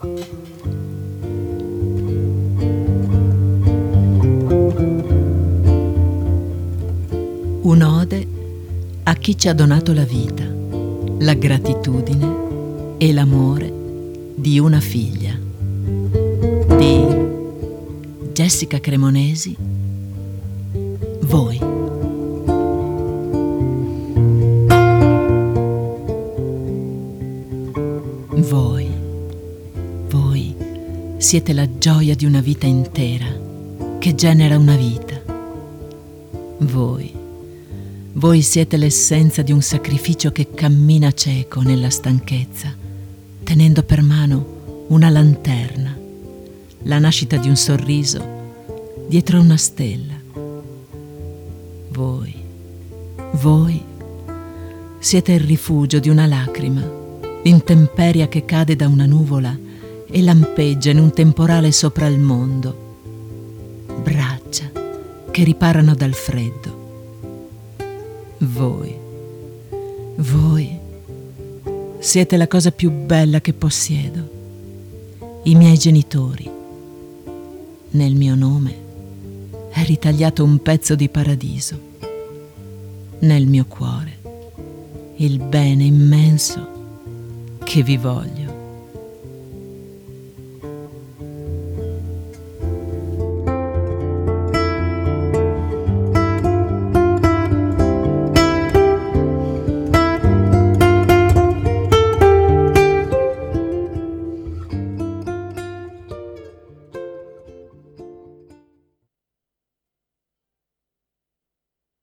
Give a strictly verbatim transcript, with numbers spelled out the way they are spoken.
Un'ode a chi ci ha donato la vita, la gratitudine e l'amore di una figlia, di Jessica Cremonesi. Voi. Voi, voi siete la gioia di una vita intera che genera una vita. Voi, voi siete l'essenza di un sacrificio che cammina cieco nella stanchezza, tenendo per mano una lanterna, la nascita di un sorriso dietro a una stella. Voi, voi siete il rifugio di una lacrima, l'intemperia che cade da una nuvola e lampeggia in un temporale sopra il mondo, braccia che riparano dal freddo. Voi, voi siete la cosa più bella che possiedo, i miei genitori. Nel mio nome è ritagliato un pezzo di paradiso. Nel mio cuore il bene immenso che vi voglio.